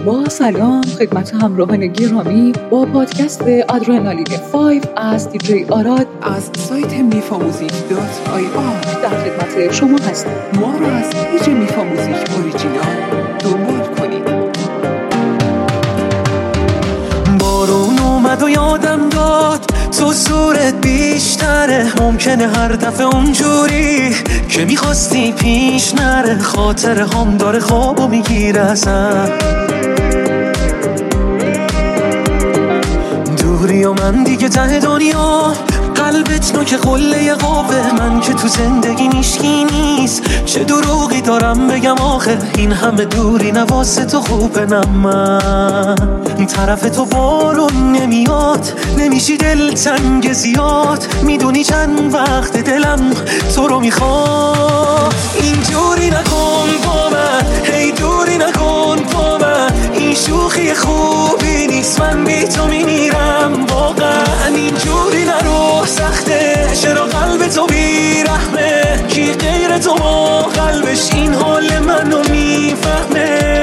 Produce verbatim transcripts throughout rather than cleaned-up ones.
با سلام خدمت همراهان گرامی با پادکست آدرنالین پنج از دیجی آراد از سایت میفاموزیک دات آی آر در خدمت شما هستیم. ما را از پیج میفاموزیک اوریجینال دنبال کنید. بارون اومد و یادم داد تو صورت بیشتره، ممکنه هر دفعه اونجوری که میخواستی پیش نره، خاطر هم داره خوابو میگیره ازم دوری و من دیگه ته دنیا، قلبت نوک قله قوه، من که تو زندگی میشکی نیست، چه دروغی دارم بگم آخه این همه دوری نواسه تو خوبه. نه من طرف تو بارون نمیاد، نمیشی دل تنگ زیاد، میدونی چند وقت دلم تو رو میخواد. اینجوری نکن با من، هی دوری نکن با من، این شوخی خوبی نیست، من بی تو میمیرم واقعا. اینجوری نرو سخته، چرا قلب تو بیرحمه، کی غیر تو با قلبش این حال منو میفهمه.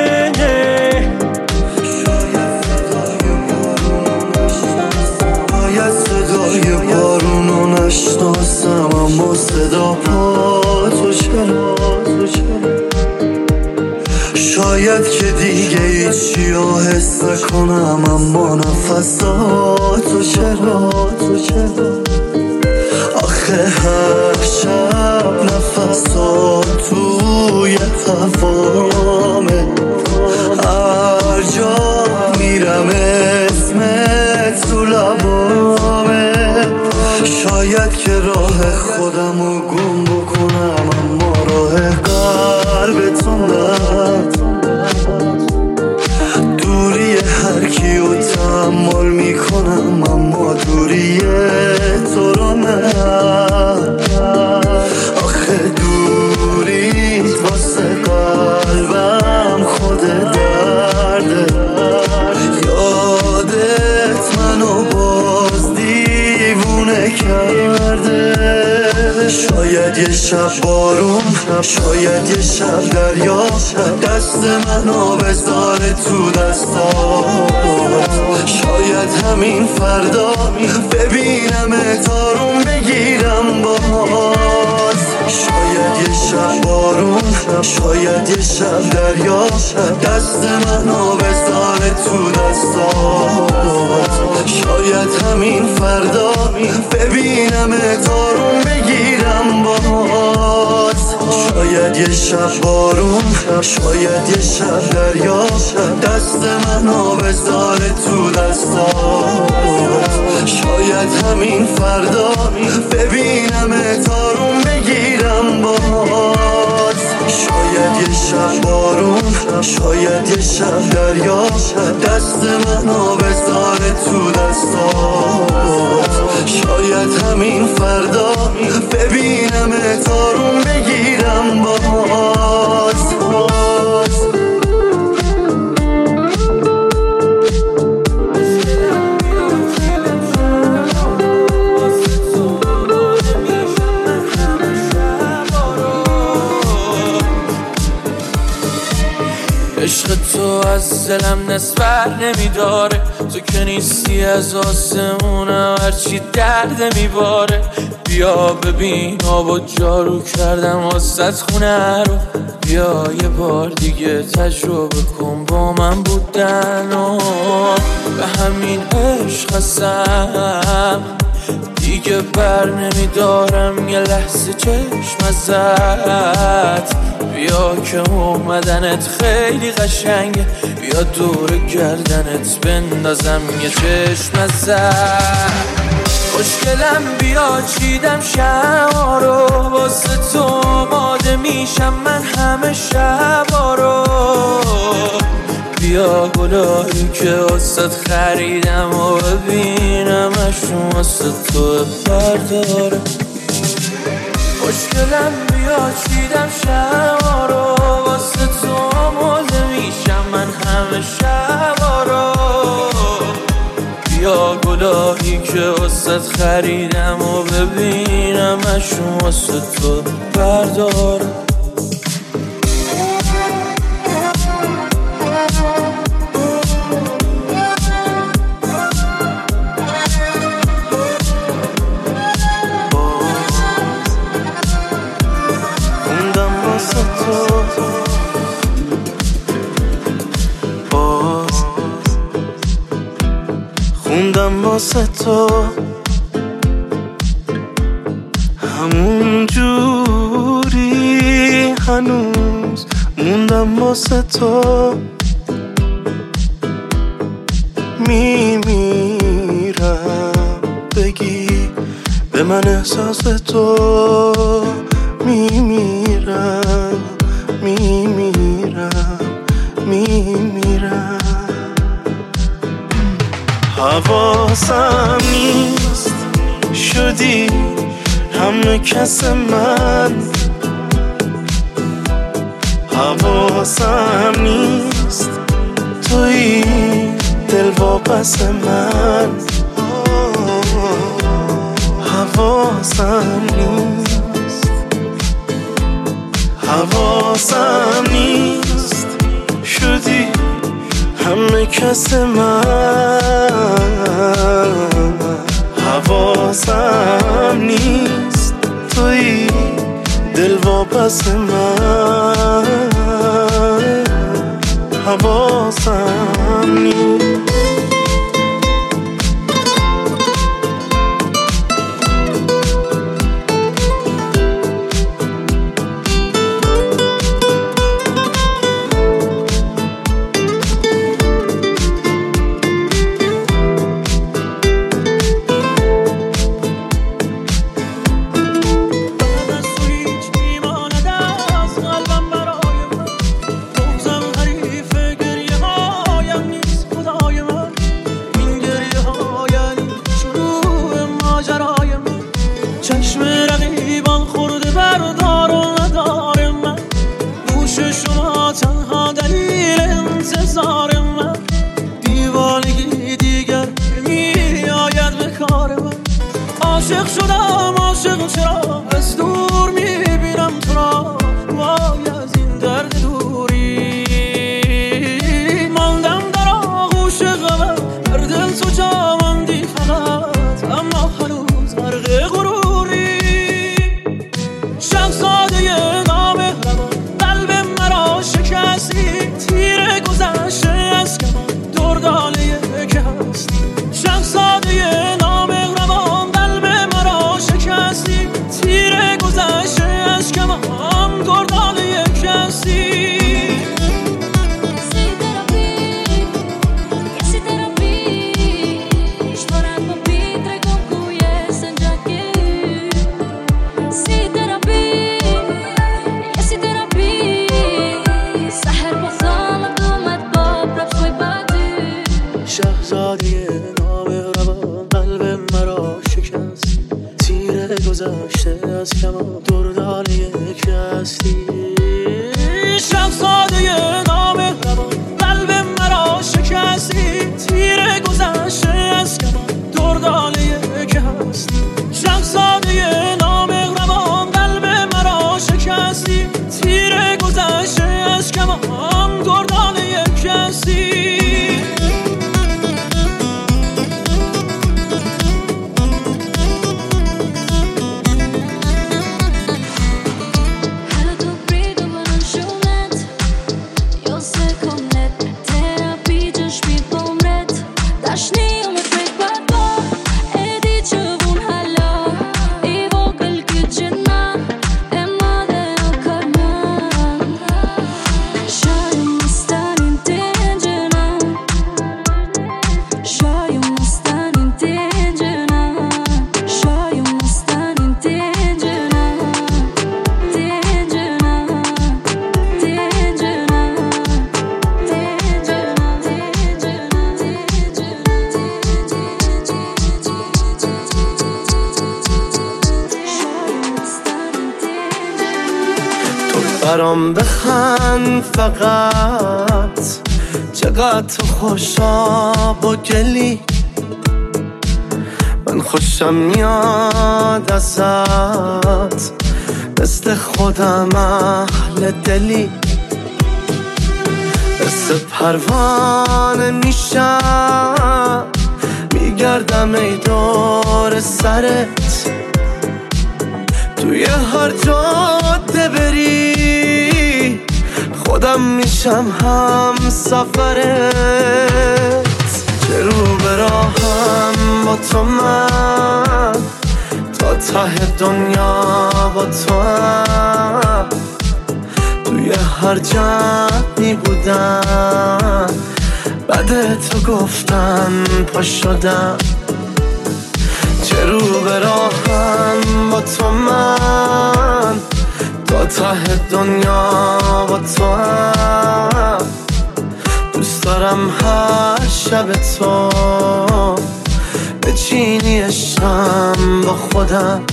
شاید صدای بارونو نشناسم، اما صدا پا تو چرا تو چرا، شاید که دیگه هیچی رو حس کنم، اما نفساتو چرا تو چرا، آخه هر شب نفسات توی هوامه، هر جا میرم اسمت تو لبامه، شاید که راه خودمو گم بکنم، اما راه قلبتون نه، دوری هر کیو تحمل میکنم، اما دوری تو رو نه، آخه دوریت واسه قلبم خود درده، یادت منو باز دیوونه کرده. شاید یه شب بارون، شاید یه شب دریا، دست منو بذاره تو دستات، شاید همین فردا ببینم تارون بگیرم باز. شاید یه شب بارون، شاید یه شب دریا، دست منو بذاره تو دستات، شاید همین فردا ببینم تارون بگیرم باز. شاید یه شب بارون، شاید یه شب دریا، دست منو بذاره تو دستات، شاید همین فردا ببینم تارون بگیرم باز. شاید یه شب بارون، شاید یه شب دریا، دست منو بذاره تو دستات، شاید همین فردا ببینم تارون بگیرم باز. عشق تو از دلم نسبر نمیداره، تو که نیستی از آسمونم هرچی درد میباره. بیا ببین آبا جارو کردم واسه خونه رو، بیا یه بار دیگه تجربه کن با من بودن و به همین عشق هستم دیگه بر نمیدارم یه لحظه چشم ازت. بیا که اومدنت خیلی قشنگه، بیا دور گردنت بندازم یه چشم ازت. خوشگلم بیا چیدم شما رو، واسه تو آماده میشم من همه شبا رو. بیا گلایی که واسه خریدم و ببینم اشون واسه تو برداره. خوشگلم بیا چیدم شما رو، واسه تو آماده میشم من همه شبا رو. بیا گلایی که واسه خریدم و ببینم اشون واسه تو برداره. واسه تو همون جوری هنوز موندم واسه تو میمیرم بگی به من احساس تو میمیرم میمیرم میمیرم حواسم نیست شدی همه کس من حواسم نیست توی دل واپس من حواسم نیست حواسم نیست شدی همه کس من حواسم نیست توی دل واپس من حواسم نیست عاشق شدم عاشق چرا از دور میبینم تو را وای از این درد دوری ماندم در آغوش غمت در دل تو جا ماندی فقط اما هنوز غرق غروری شهزاده نامهربان قلب مرا شکستی تیر گذشته از کمان دردانه که هستی شهزاده نامهربان تیر گذشته از کمان گردان یک کسی شهزاده نامهربان قلب مرا شکست تیر گذشته از کمان دردان یک هستی شهزاده نامهربان قلب مرا شکستی تیر گذشته از کمان دردان یک هستی شهزاده نامهربان قلب مرا شکستی تیر گذشته از کمان دردان یک هستی برام بخند فقط چقدر تو خوشا با گلی من خوشم میاد ازت مثل خودم اهل دلی مثل پروانه میشم میگردم ای دور سرت توی هر جاده بری خودم میشم هم سفرت که رو به راهم با تو من، تا ته دنیا با تو هم، توی هر جمعی بودم بعد تو گفتن پا شدم. چه رو به راهم با تو من، تا ته دنیا با تو هم، دوست دارم هر شب تو بچینی عشقم با خودم.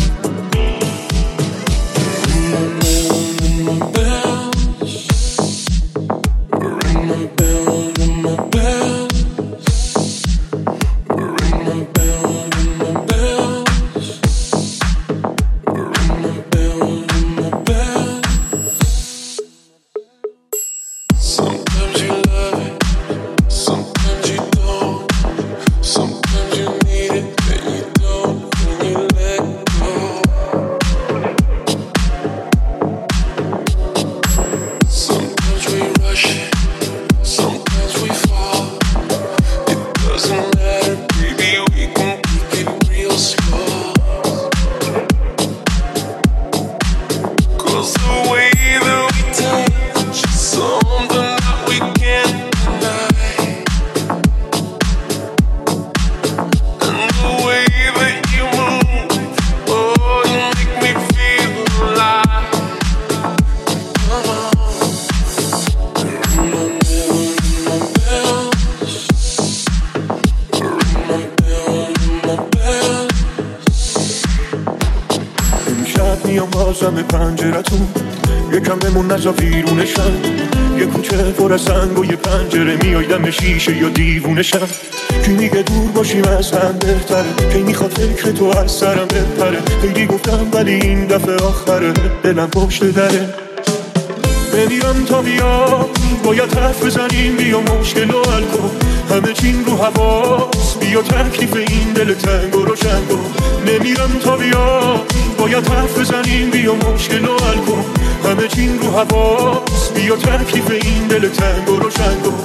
بازم پنجرتون یکم بمون نزا بیرونشم، یه کوچه پر از سنگ و یه پنجره میای دم شیشه یا دیوونشم. کی میگه دور باشیم از هم بهتره، کی میخواد فکر تو از سرم بپره. خیلی گفتم ولی این دفعه آخره، دلم پشت دره. نمیرم تا بیا باید حرف بزنیم، بیا مشکل و حل کن، همه چین رو حواس، بیا تکلیف این دل تنگ و روشن کن. نمیرم تا بیا باید حرف بزنیم، بیا مشکل و حل کن، همه چین رو حواس، بیا تکلیف این دل تنگ و روشن کن.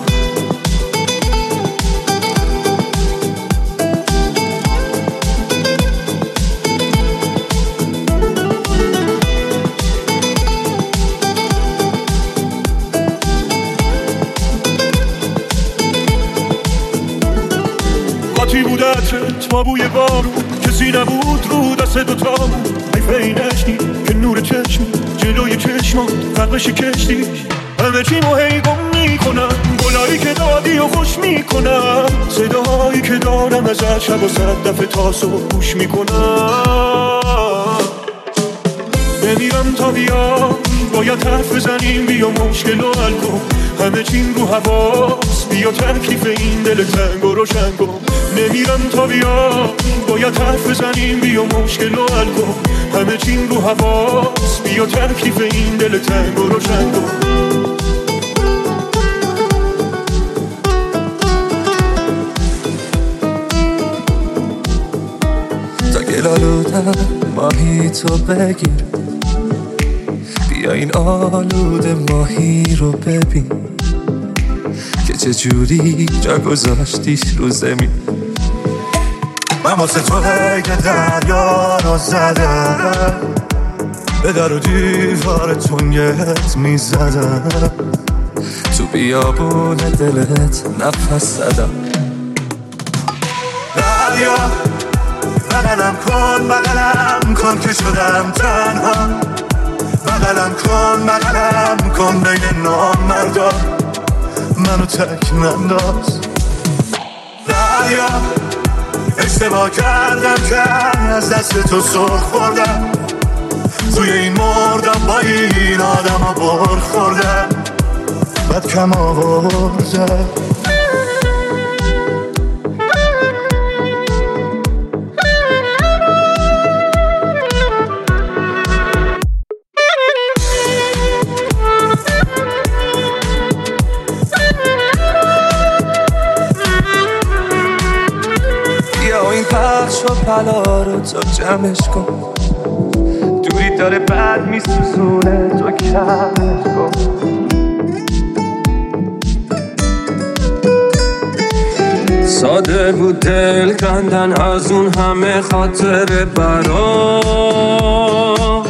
قاطی بود عطرت با بوی بارون، کسی نبود رو دست دوتامون. حیفه این عشقی که نور چشمی جلوی چشمات فرقش کشتی. همه چیمو هی گم میکنم، گلایی که دادی و خوش میکنم، صداهایی که دارم ازت شب و صد دفعه تاسو گوش میکنم. نمیرم تا بیا باید حرف بزنیم، بیا مشکل و حل کن، همه چین رو حواس، بیا تکلیف این دل تنگ و روشن کن. نمیرم تا بیا باید حرف بزنیم، بیا مشکل و حل کن، همه چین رو حواس، بیا تکلیف این دل تنگ و روشن کن. تا گلالودم ماهی تو بگیر، بیا این آلوده ماهی رو ببین که چجوری جا گذاشتیش رو زمین. من واسه تو هیگه دریا رو زدم، به در و دیوار تنگت میزدم، تو بیابون دلت نفس زدم. دریا بغلم کن بغلم کن که شدم تنها، بغلم کن بغلم کن بین نامردا، منو تک ننداز. دریا اشتباه کردم که از دست تو سر خوردم، توی این مردم با این آدم ها بر خوردم، بد کم آوردم. پخش و پلا رو تو جمعش کن، دوری داره بد میسوزونه تو کمش کن. ساده بود دل کندن از اون همه خاطر برات.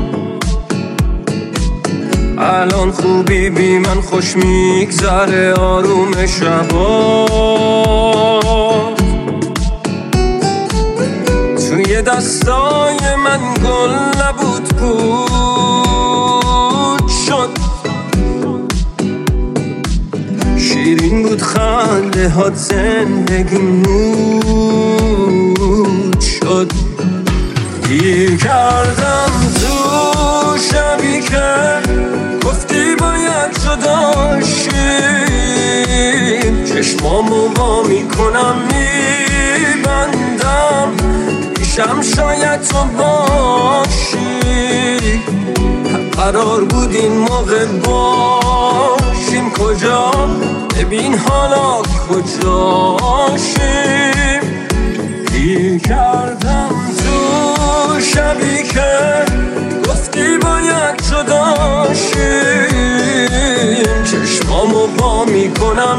الان خوبی بی من خوش میگذره آروم شبات. توی دستای من گل نبود پود شد، شیرین بود خنده هات زندگی نود شد. گیر کردم تو شبی که گفتی باید جدا شیم، چشمامو وا میکنم میبندم پیشم شاید تو باشی. قرار بود این موقع باشیم کجا، ببین حالا کجاشیم. گیر کردم تو شبی که گفتی باید جدا شیم، چشمامو با میکنم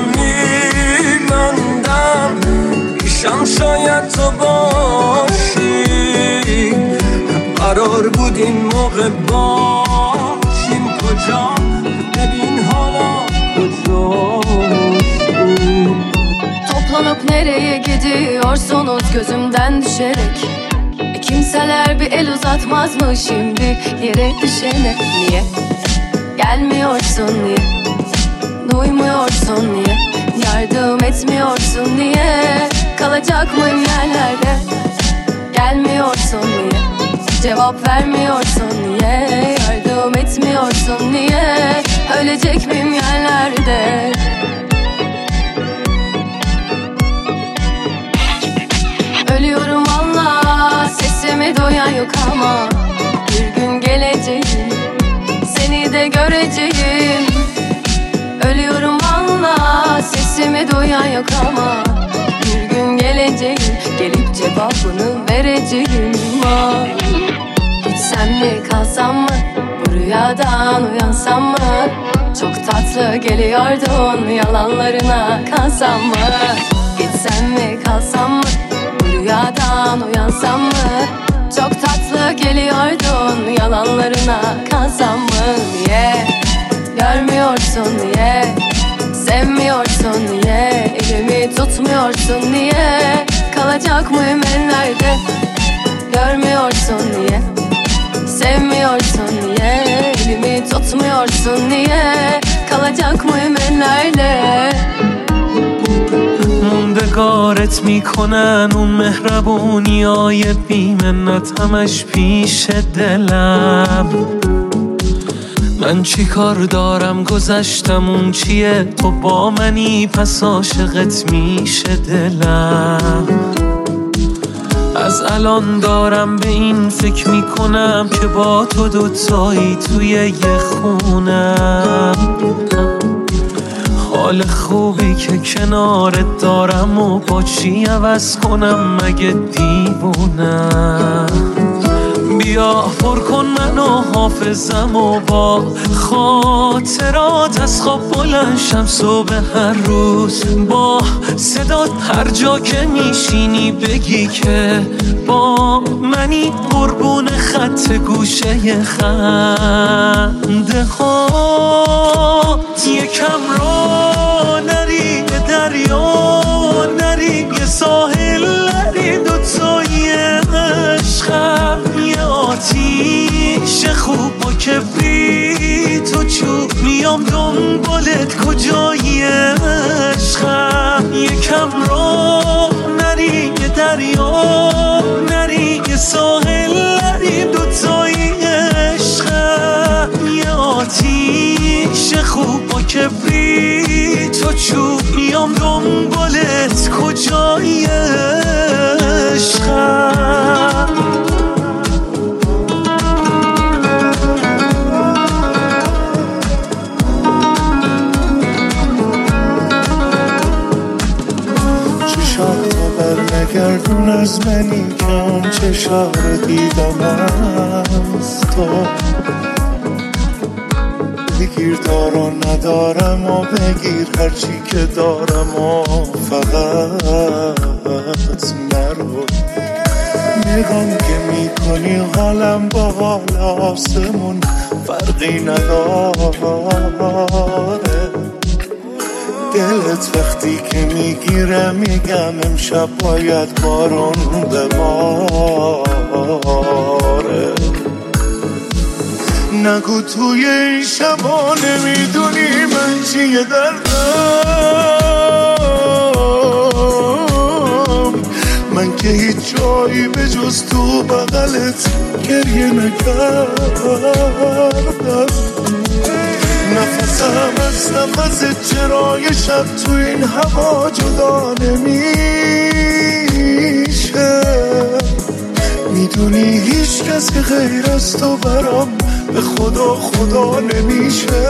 میبندم پیشم شاید تو باشی. قرار بود این موقع باشیم کجا، bebin hala kızıyorsun. Toplanıp nereye gidiyorsunuz gözümden düşerek? E kimseler bir el uzatmaz mı şimdi yere düşene? Niye? Gelmiyorsun niye? Duymuyorsun niye? Yardım etmiyorsun niye? Kalacak mıyım yerlerde? Gelmiyorsun niye? Cevap vermiyorsun niye? Yardım etmiyorsun niye? Ölecek miyim yerlerde? Ölüyorum valla, sesimi duyan yok ama bir gün geleceğim, seni de göreceğim. Ölüyorum valla, sesimi duyan yok ama bir gün geleceğim, gelip cevabını vereceğim. Ah. Gitsem mi kalsam mı, bu rüyadan uyansam mı? Çok tatlı geliyordun, yalanlarına kansam mı? Gitsem mi kalsam mı, bu rüyadan uyansam mı? Çok tatlı geliyordun, yalanlarına kansam mı? Niye görmüyorsun niye? Sevmiyorsun niye? Elimi tutmuyorsun niye? Kalacak mıyım ellerde? Görmüyorsun niye? Sevmiyorsun niye? Elimi tutmuyorsun niye? Kalacak mıyım ellerde? موندگارت میکنن اون مهربونیای بیمنت همش پیش دلم. من چی کار دارم گذشتم اون چیه، تو با منی پس عاشقت میشه دلم. از الان دارم به این فکر میکنم که با تو دوتایی توی یه خونم. حال خوبی که کنارت دارم و با چی عوض کنم مگه دیوونم. بیا پر کن منو حافظم و با خاطرات از خواب بلند شم صبح هر روز. با صدات هر جا که میشینی بگی که با منی، قربون خط گوشه خنده هات. یکم را نری به دریا نری، یه ساحل نری، دوتایی عشقم یه آتیش خوب با کبریت و چوب میام دنبالت کجایی عشقم. یکم را نری یه دریا نری، یه ساحل نری، دوتایی عشقم یه آتیش خوب با کبریت و چوب میام دنبالت کجایی عشقم. برنگردون از منی که اون چشا رو دیدم از تو. بگیر دارو ندارم و بگیر هرچی که دارم و فقط نرو. نگام که میکنی حالم با حال آسمون فرقی نداره. دلت وقتی که میگیره میگم امشب باید بارون بباره. نگو توی این شبا نمیدونی من چیه دردم، من که هیچ جایی به جز تو بغلت گریه نکردم. نفسم از نفس چرای شب تو این هوا جدا نمیشه. میدونی هیچ کس که غیر از تو برام به خدا خدا نمیشه.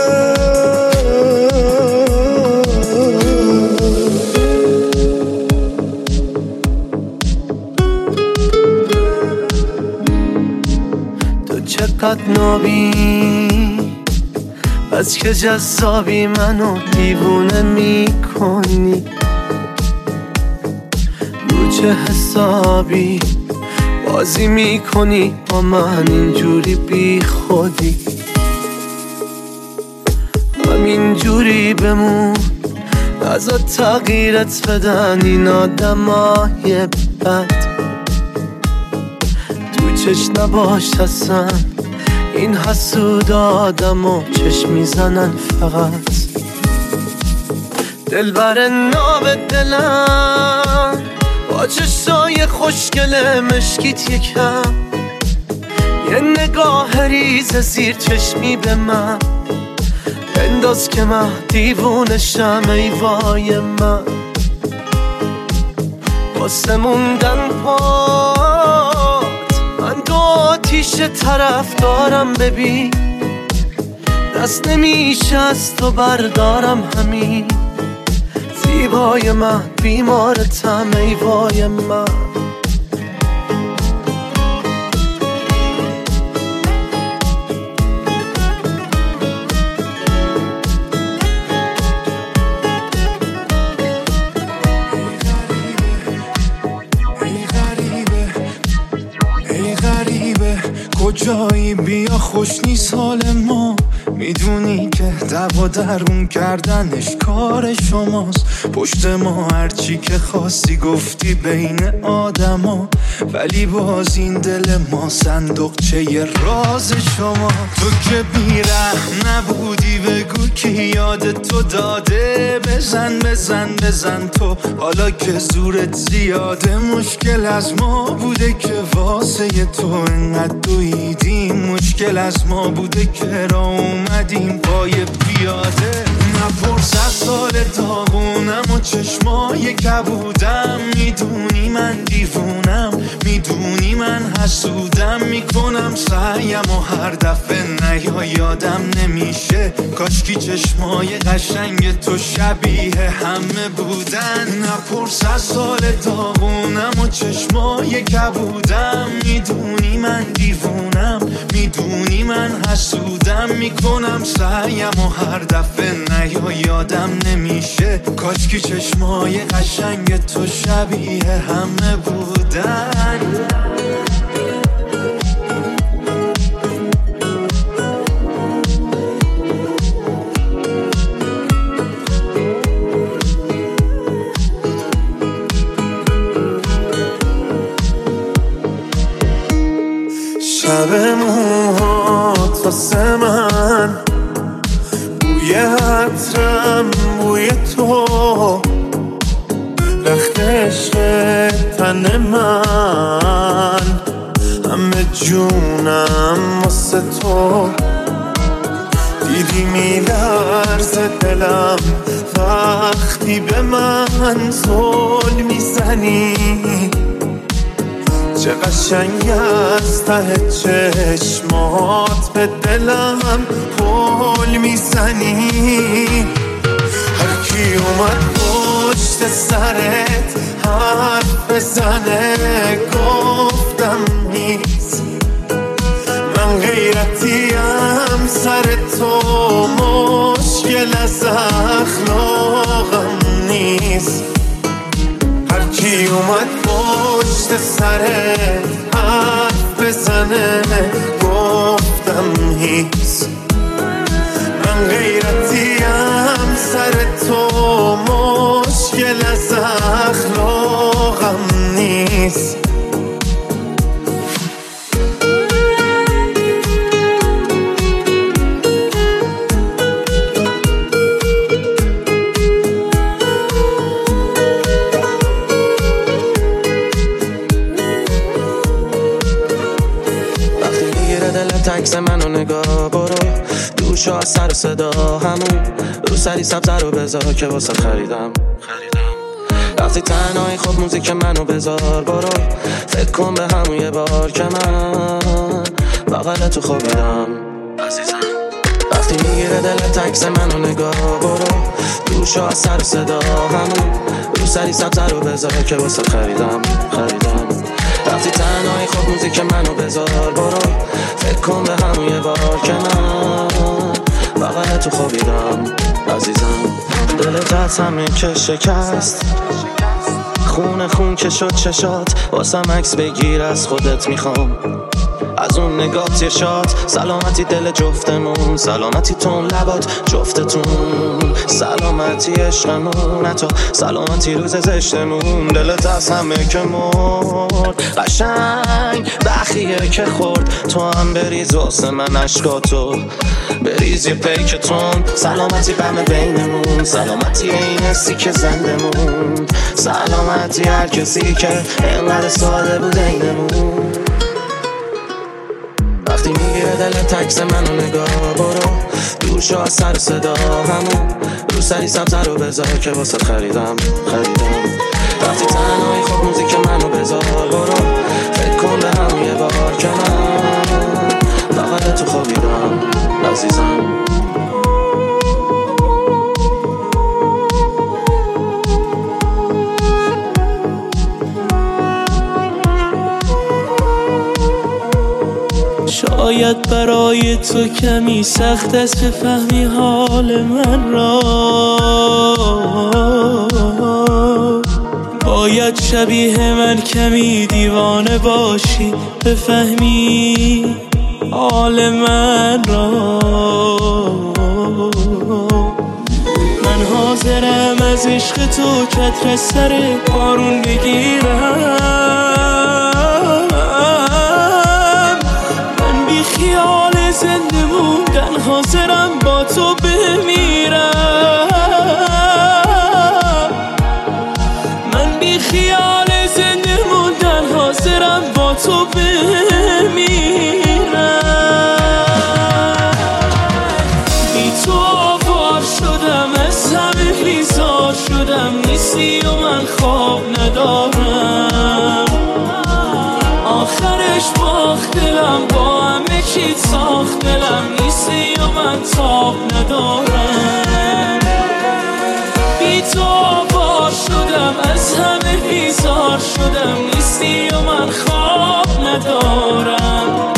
تو چقدر نابی بس که جذابی منو دیوونه میکنی. رو چه حسابی بازی میکنی با من اینجوری بی خودی؟ همینجوری بمون نذار تغییرت بدن این آدمای بد. تو چش نباش اصلا این حسود آدم و چشم میزنن فقط. دلبر ناب دلم با چشای خوشگل مشکیت یکم، یه نگاه ریز زیر چشمی به من بنداز که من دیوونشم. ای وای من واسه موندن پات من دو آتیش طرف دارم. ببین دست نمیشه از تو بردارم، همین زیبای من بیمارتم. ای وای من کجایی بیا خوش نیست حال ما. میدونی که دعوا درون کردنش کار شماست. پشت ما هرچی که خواستی گفتی بین آدما، ولی باز این دل ما صندوقچه ی راز شما. تو که بی‌رحم نبودی بگو کی یاد تو داده. بزن بزن بزن تو حالا که زورت زیاده. مشکل از ما بوده که واسه تو انقدر دویدیم. مشکل از ما بوده که را اومدیم پای پیاده. نپرس از سال داغونم و چشمای کبودم. میدونی من دیوونم، میدونی من حسودم. میکنم سعیم و هر دفعه نیا یادم نمیشه. کاشکی چشمای قشنگ تو شبیه همه بودن. نپرس از سال داغونم و چشمای کبودم. میدونی من دیوونم، میدونی من حسودم. میکنم سعیم و هر دفعه نیا یادم نمیشه. کاشکی چشمای قشنگ تو شبیه همه بودن. شب موهات واسه من بوی عطرم بوی تو. رخت عشق تن من همه جونم واسه تو. دیدی میلرزه دلم وقتی به من زل میزنی. چه قشنگ از ته چشمات به دلم پل میزنی. هر کی اومد پشت سرت حرف بزنه گفتم نیست. من من غیرتیم سر تو مشکل از اخلاقم نیست هرکی اومد پشت سرت حرف بزنه گفتم هیست من غیرتیم سر تو مشکل از اخلاقم نیست عکس منو نگاه برو دوشو از سر صدا همون رو سری سبزه رو بذار که واسه خریدم وقتی تنهایی خب موزیک منو بذار برو فکر کن به همون یه بار که من بغل تو خوابیدم عزیزم وقتی میگیره دلت عکس منو نگاه برو دوشو از سر صدا همون رو سری سبزه رو بذار که واسه خریدم خریدم وقتی تنهایی خب موزیک منو بذار برو فکر کن به همون یه بار که من بغل تو خوابیدم عزیزم دلت از همه که شکست خون خون که شد چشات واسم عکس بگیر از خودت میخوام از اون نگات یه شاد سلامتی دل جفتمون سلامتی تون لبات جفتتون سلامتی عشقمون حتی سلامتی روز زشتمون دلت از همه که مرد قشنگ بخیه که خورد تو هم بریز واسه من عشقاتو بریز یه پیکتون سلامتی غم بینمون سلامتی این حسی که زندمون سلامتی هر کسی که اینقدر ساده بود اینمون وقتی میگیره دلت عکس منو نگاه برو دور شو از سر صدا همون رو سری سبزه رو بذار که واسه خریدم خریدم وقتی تنهایی خب موزیک منو بذار برو فکر کن به همون یه بار که من بغل تو خوابیدم عزیزم شاید برای تو کمی سخت است که فهمی حال من را باید شبیه من کمی دیوانه باشی بفهمی حال من را من حاضرم از عشق تو کتر سر بارون بگیرم خیال زنده موندن حاضرم با تو بمیرم من بی خیال زنده موندن حاضرم با تو بمیرم بی تو آوار شدم از همه بیزار شدم نیستی و من خواب ندارم آخرش باخت دلم با همه چیت ساخت دلم نیستی و من تاب ندارم بی تو آوار شدم از همه بیزار شدم نیستی و من خواب ندارم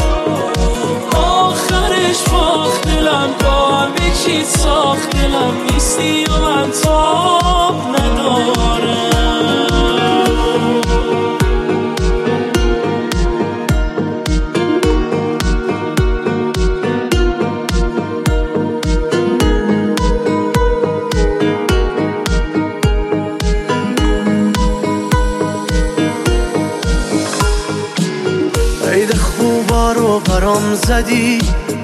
آخرش باخت دلم با همه چیت ساخت دلم نیستی و من تاب ندارم رو برام زدی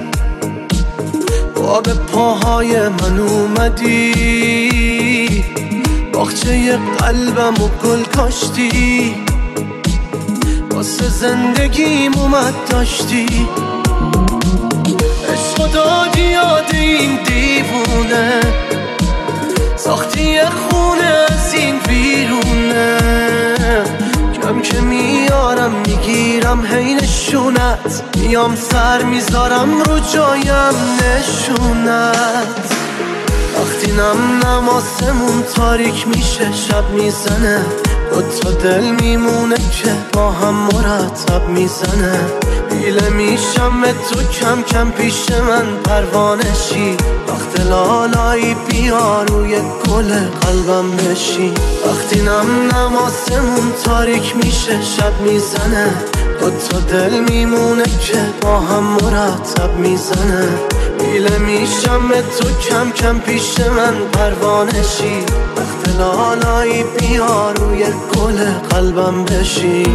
با به پاهای من اومدی باغچه قلبم و گل کاشتی واسه زندگیم اومد داشتی عشق دادی یاد این دیوونه ساختی خونه از این بیرونه کم که میارم میگیرم هی نشونت میام سر میذارم رو جایم نشونت وقتی نم نم آسمون تاریک میشه شب میزنه دوتا دل میمونه که با هم مرتب میزنه. پیله میشم به تو کم کم پیش من پروانشی. وقت لالایی بیا روی گل قلبم بشی. وقتی نم نماسمون تاریک میشه شب میزنه. دوتا دل میمونه که با هم مرتب میزنه. پیله میشم به تو کم کم پیش من پروانشی. وقت لالایی بیا روی گل قلبم بشی.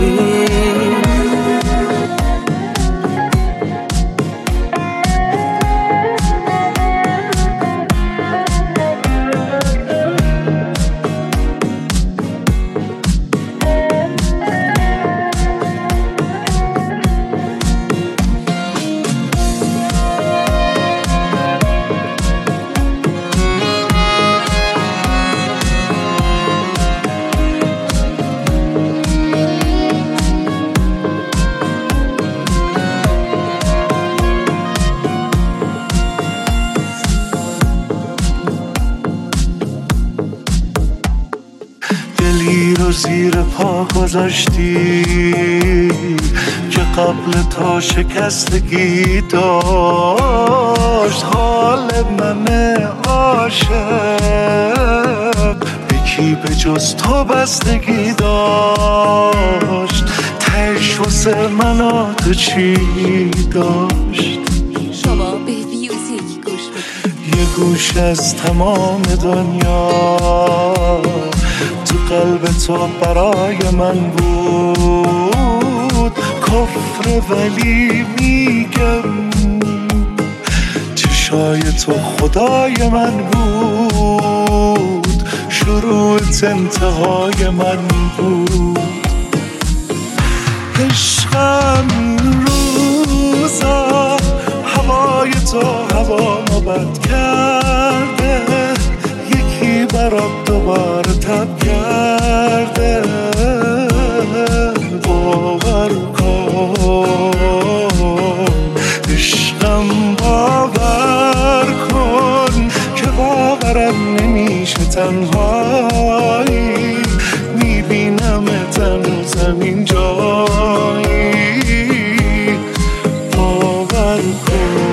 زیر پا گذاشتی که قبل تا شکستگی داشت. حال من عاشق یکی به جز تو بستگی داشت. تهش واسه من تو چی داشت؟ شما به میوزیک گوش بکنید. یه گوش از تمام دنیا تو قلب تو برای من بود. کفر ولی میگم چشای تو خدای من بود. شروعت انتهای من بود. عشقم این روزا هوای تو هوا ما بد کرده. یکی برات دوباره تب کرده. باور کن عشقم، باور کن که باورم نمیشه تنهایی. میبینم تنوزم این جایی. باور کن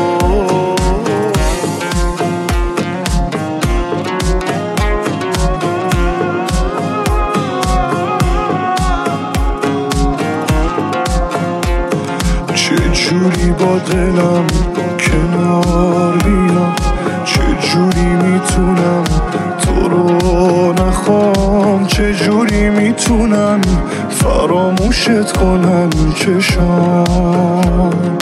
چجوری با دلم کنار بیام. چجوری میتونم تو رو نخوام. چجوری میتونم فراموشت کنم چشام.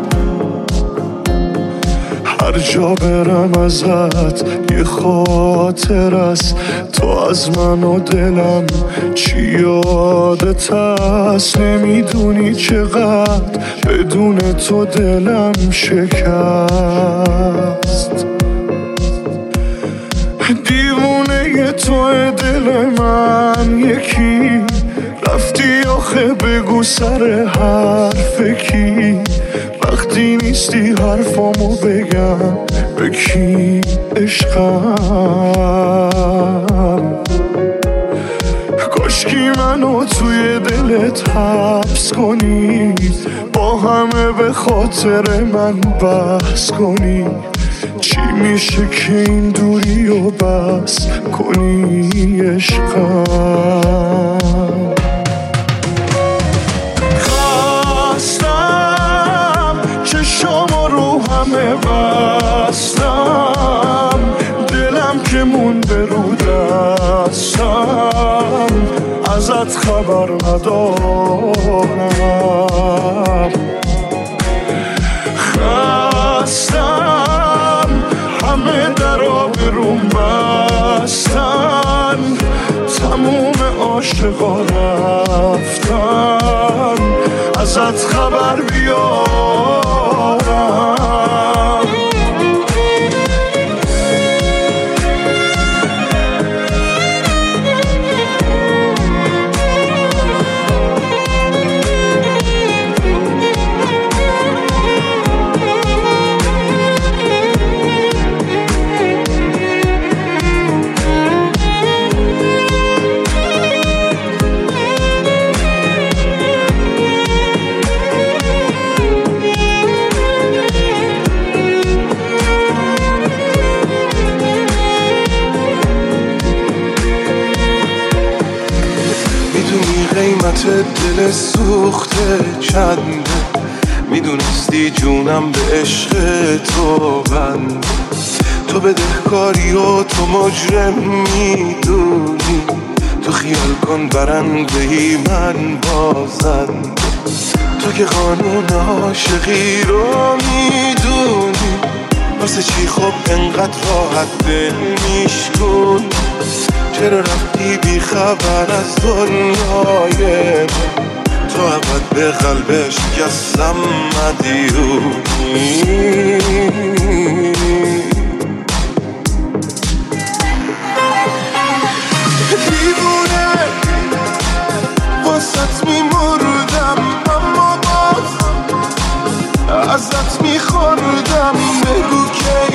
هر جا برم ازت یه خاطر است. تو از من و دلم چی یادت هست. نمیدونی چقدر بدون تو دلم شکست. دیوونه تو دل من یکی. رفتی آخه بگو سر حرف کی. وقتی نیستی حرفامو بگم به کی عشقم. کاشکی منو توی دلت حبس کنی. با همه به خاطر من بحث کنی. چی میشه که این دوری رو بس کنی عشقم. خواستم چشام رو همه بستم. دلم که مونده رو دستم. ازت خبر ندارم. خستم همه درا بروم بستن. تموم عاشقا رفتن. ازت خبر بیارم. قیمت دل سوخته چنده، میدونستی جونم به عشق تو بنده. تو بدهکاری و تو مجرم میدونی، تو خیال کن برنده ای من بازنده. تو که قانون عاشقی رو میدونی، واسه چی خب انقدر راحت دل میشکن؟ چرا رفتی بی خبر از دنیای من؟ تو ابد به قلبش شکستم مدیونی. دیوونه واسط میمردم، اما باز ازت میخوردم. بگو کی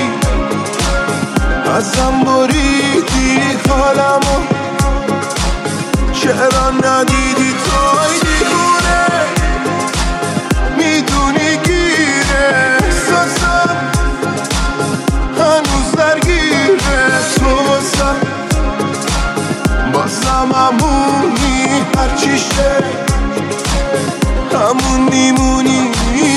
ازم بریدی حالمو، چرا ندیدی توی دیوونه؟ میدونی گیره احساسم هنوز درگیره. تو بازم بازم همونی، هرچی شه همون میمونی.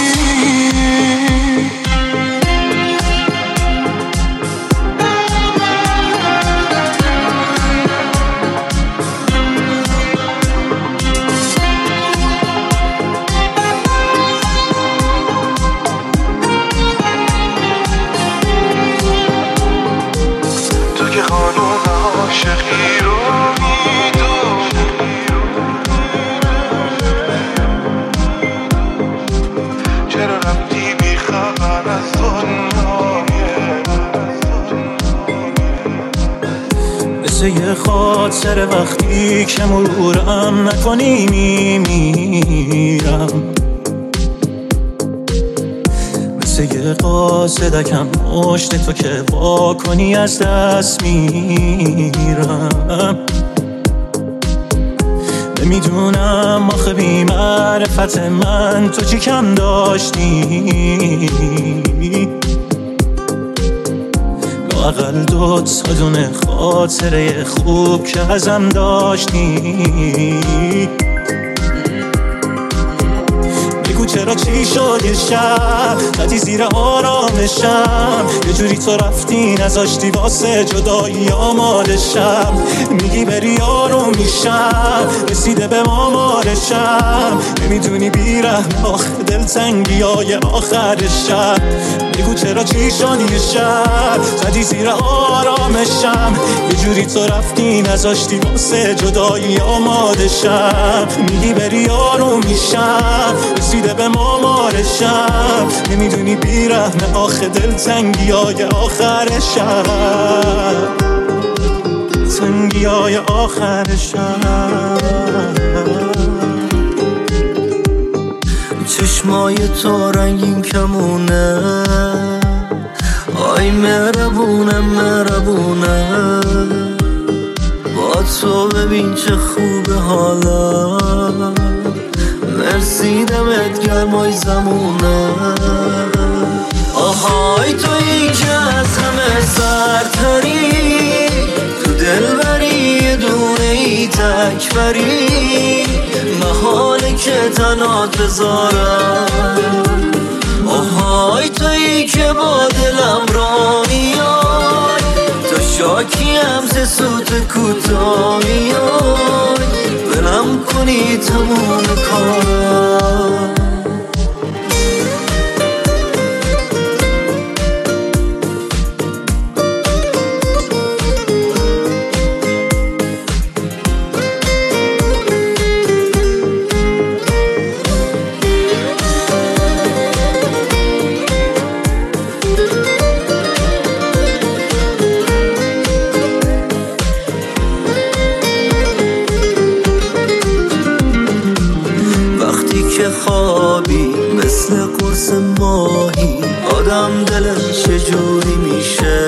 عاشقی رو میدونی، چرا رفتی بی خبر از دنیای من؟ مثل یه خاطر وقتی که مرورم نکنی میمیرم، مثل یه قاصدکم مشت تو که وا کنی از دست میرم. نمیدونم آخه بی معرفت من تو چی کم داشتی، لااقل دو تا دونه خاطره خوب که ازم داشتی. بگو چرا چی شد یه شب زدی زیر آرامشم، یه جوری تو رفتی نذاشتی واسه جدایی آمادشم. میگی بری آروم میشم، رسیده به مامارشم. نمیدونی بیرحم آخه دلتنگی های آخر شب. بگو چرا چی شد یه شب زدی زیر آرامشم، یه جوری تو رفتی نذاشتی واسه جدایی آمادشم. میگی بری آروم میشم، رسیده به مامارشم. نمیدونی بیرحم آخه دلتنگی های آخر شب، تنگی های آخر شب. چشمای تو رنگین کمونه، آی مهربونه مهربونه. با تو ببین چه خوبه حالا، مرسی دمت گرمای زمونه. آهای تویی که از همه سرتری، تو دل بری یه دونه ای تک بری. محاله که تنات بذارم، آهای تویی که با دلم را میای. تو شاکی هم ز سوت کوتا میای، بلم کنی تموم کارم. خوابی مثل قرص ماهی، آدم دلش چجوری میشه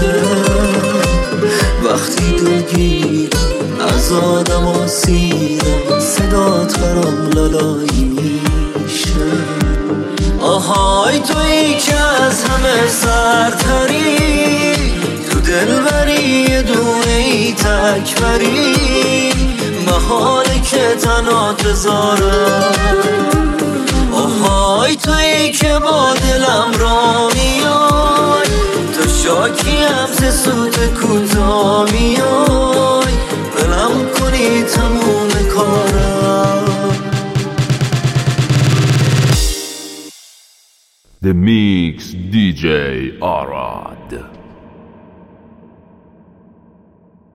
وقتی دلگیر از آدم آسیدم. صدات برام لالایی میشه. آهای تویی که از همه سرتری، تو دل بری یه دونه ای تک بری. محاله که تنها تزارم. آهای تویی که با دلم را میای، تو شاکیم ز سوت کوتا میای، بلم کنی تموم کارم. The Mix دی جی Arad.